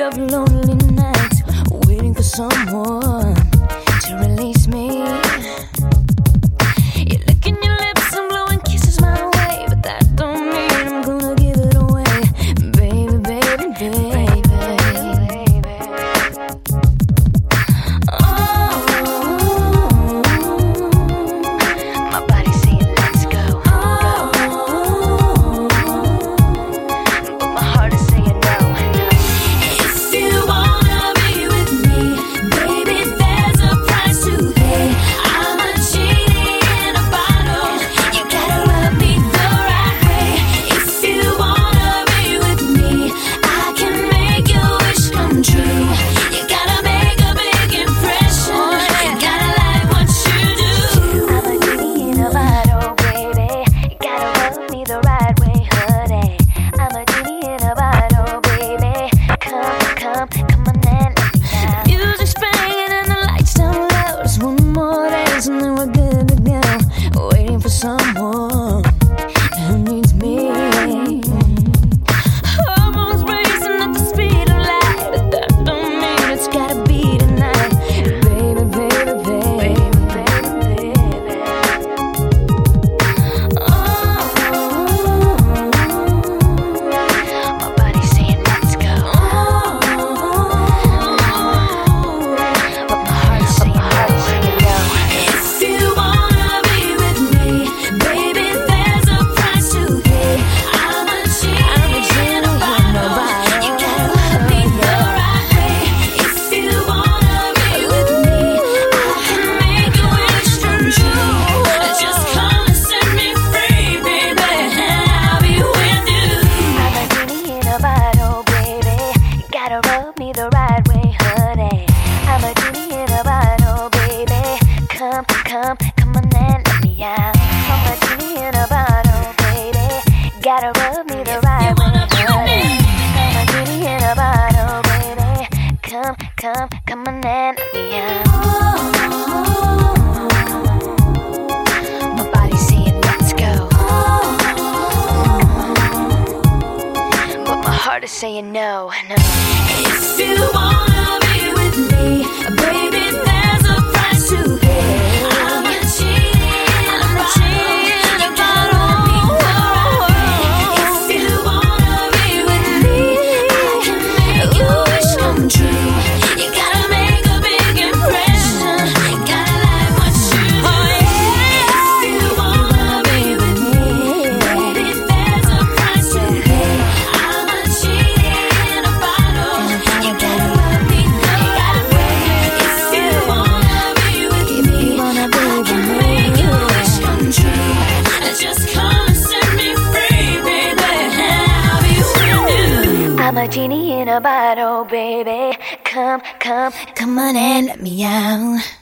of lonely nights, waiting for someone to release me. You're licking your lips and blowing kisses my way, but that don't mean I'm gonna give it away, baby, baby, baby. My body's saying let's go, but my heart is saying no. If you wanna be with me, baby, there's a price to pay. I'm a genie in a bottle, you gotta rub me the right way. If you wanna be with me, I can make your wish come true. You gotta make a big impression, gotta like what you do. I'm a genie in a bottle, baby, you gotta rub me the right way, honey. I'm a genie in a bottle, baby, come on and let me out. The music's playing and the lights down low. Just one more dance and then we're good to go. Waiting for someone who needs me. Hormones racing at the speed of light, but that don't mean it's gotta be tonight, baby, baby, baby, baby, baby. My body's saying let's go, but my heart's saying no. If you wanna be with me, baby, there's a price to pay. I'm a genie in a bottle, you gotta rub me the right way. If you wanna be with me, I can make your wish come true. Just come and set me free, baby, and I'll be with you. I'm a genie in a bottle, baby, you gotta rub me the right way, honey. I'm a genie in a bottle, baby, come on and let me out. I'm a genie in a bottle, baby, gotta rub me the right way, honey. I'm a genie in a bottle, baby, come on and let me out. My body's saying let's go, but my heart is saying no, no. If you wanna be with me, baby, there's a price to pay. I'm a genie in a bottle, you gotta rub me the right way. If you wanna be with me, I can make your wish come true. You gotta make a big impression, gotta like what you do. If you wanna be with me, baby, there's a price to pay. I'm a genie in a bottle, you gotta rub me the right way. If you wanna be with me, I can make your wish come true. Just come and set me free, baby, and I'll be with you. I'm a genie in a bottle, baby, come on and let me out.